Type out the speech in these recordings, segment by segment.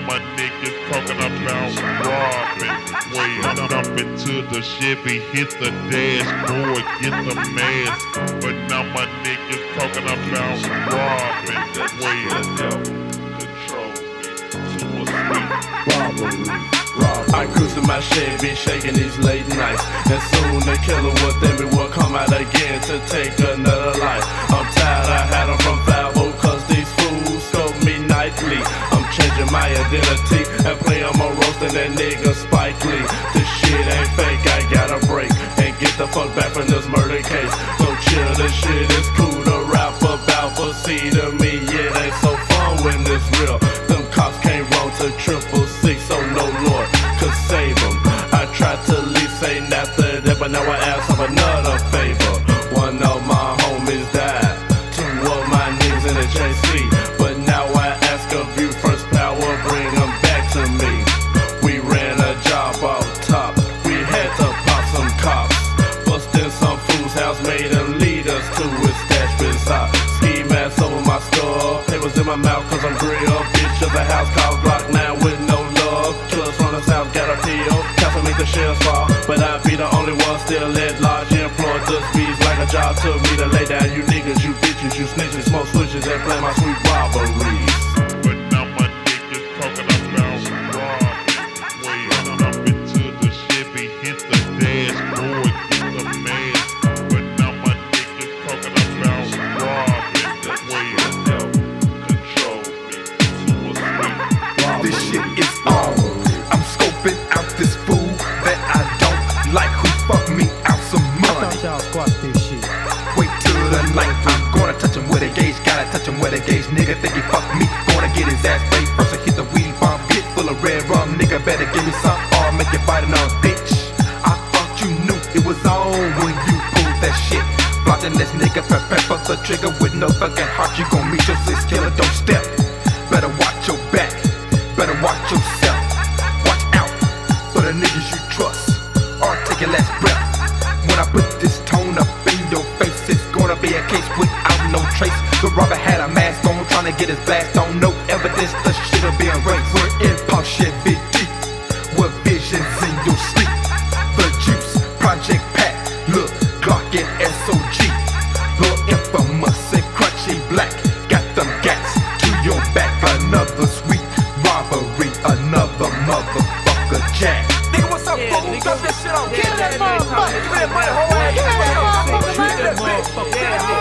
my niggas talking about robbing. Way up into the Chevy, hit the dashboard, get the mask. But now my niggas talking about robbing. Way up, control me to a sweet robbery. I cruise in my Chevy, shaking these late nights, and soon the killer within me will come out again to take another life. I'm tired, I had them from 5-0, cause these fools scope me nightly. I'm changing my identity and play on my roasting that nigga Spike Lee. This shit ain't fake, I gotta break and get the fuck back from this murder case. So chill, this shit is cool to rap about, but see to me it ain't so fun when it's real. Them cops came wrong to 666, so no Lord could save them. I tried to leave Satan after that, but now I ask of another favor. One of my homies died, 2 of my niggas in the JC, but now I ask of you, first power, bring them back to me. We ran a job off top, we had to pop some cops, bust in some fool's house, made them lead us to his stash beside. Ski mask over my skull, papers in my mouth cause I'm grilled. Bitch of a house called Block 9 with no love. Killers from the south got a PO, council make the shells fall, but I be the only one still at large. Employed the speeds like a job to me to lay down you niggas, you bitches, you snitches, smoke switches and play my sweet robberies. But now my niggas talking about robbing. Way up into the Chevy, hit the dashboard, get the mask. But now my niggas talking about robbing. Way up, control me to a sweet robbery. This shit is on. I'm scoping out this fool that I don't like, who fuck me out some money. Y'all squash this shit. Wait till the night, I'm gonna touch him with a gauge, gotta touch him with a gauge. Nigga think he fuck me, gonna get his ass paid first and hit the weed bomb. Pit full of red rum, nigga better give me some or make you bite it on, bitch. I thought you knew it was on when you pulled that shit. Blocking this nigga, prep the trigger with no fucking heart. You gon' meet your 6 killer, don't step. Better watch your back, better watch yourself. Watch out for the niggas you trust, or take your last breath. When I put this tone up in your face, it's gonna be a case without no trace. The robber had a mask on, trying to get his blast on. No evidence, the shit'll be erased. We're in Paul Chevy deep, with visions in your sleep. The juice, Project Pack, look, Glock and SOG. Lord infamous and crunchy black, got them gats to your back. Another sweet robbery, another motherfucker jack. Nigga, what's up, fool? Drop this shit on. Kill that motherfucker. Give me that money, whole ass. Give me that motherfucker, man. Shoot that motherfucker.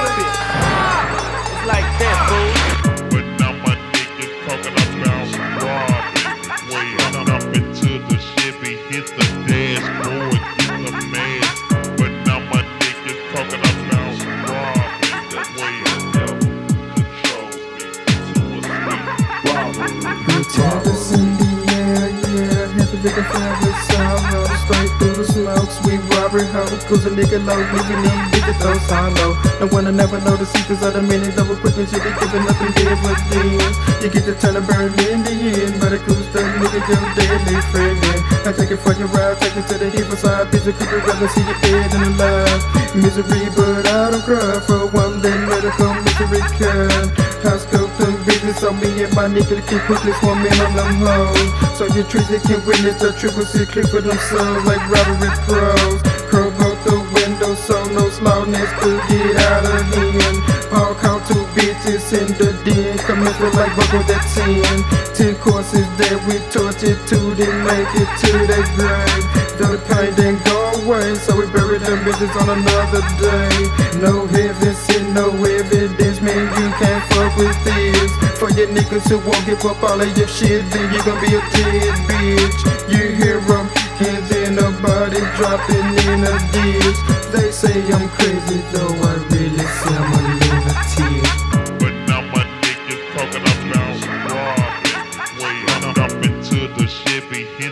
It's like that, fool. But now my niggas talking about robbing. Way up into the Chevy, hit the dashboard, get the mask. But now my niggas talking about robbing. Way up, control me to a sweet Good times in the air, yeah. Have to take a family sound. Roll straight through the smoke. Sweet robbery hoe. Cause a nigga low, leaving them nigga those hollow. No one will never know the secrets of the minute. Double quick and shit, they giving nothing dividends. You get to turn a burn in the end. But a cool stuff, nigga, your deadly friend. I take it for your ride, take it to the hip side. Bitch, I could rather see you dead than alive. Misery, but I don't cry for one day. Medical misery can. House scope them business on me and my nigga keep quickly swarming on them hoes. So your trees they can witness the triple C click for themselves like robbery pros. Crow out the window so no slowness could get out of hand. Paul caught 2 bitches in the den, commencement like buckle that 10 courses that we tortured to didn't make it to their grave. Though the pain didn't go away, so we buried them bitches on another day. No heaven, sin, no evidence, man, you can't fuck with this. For your niggas who won't give up all of your shit, then you gon' be a dead bitch. You hear them, and then a body dropping in a ditch. They say I'm crazy, though I really say I'm a lunatic. But now my niggas talking about robbing. Way up into the Chevy, hit